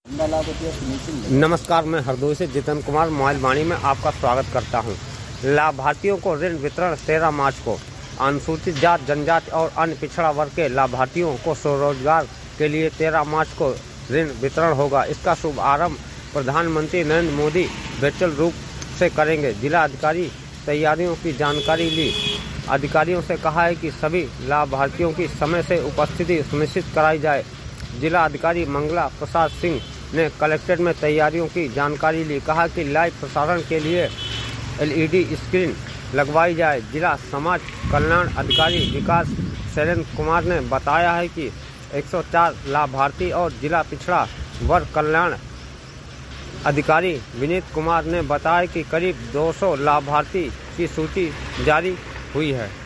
नमस्कार, मैं हरदोई से जितेंद्र कुमार मोबाइल वाणी में आपका स्वागत करता हूं। लाभार्थियों को ऋण वितरण 13 मार्च को। अनुसूचित जात, जनजाति और अन्य पिछड़ा वर्ग के लाभार्थियों को स्वरोजगार के लिए 13 मार्च को ऋण वितरण होगा। इसका शुभारंभ प्रधानमंत्री नरेंद्र मोदी वर्चुअल रूप से करेंगे। जिला अधिकारी तैयारियों की जानकारी ली। अधिकारियों से कहा है कि सभी लाभार्थियों की समय से उपस्थिति सुनिश्चित कराई जाए। जिला अधिकारी मंगला प्रसाद सिंह ने कलेक्ट्रेट में तैयारियों की जानकारी ली। कहा कि लाइव प्रसारण के लिए LED स्क्रीन लगवाई जाए। जिला समाज कल्याण अधिकारी विकास शैलेंद्र कुमार ने बताया है कि 104 लाभार्थी और जिला पिछड़ा वर्ग कल्याण अधिकारी विनीत कुमार ने बताया कि करीब 200 लाभार्थी की सूची जारी हुई है।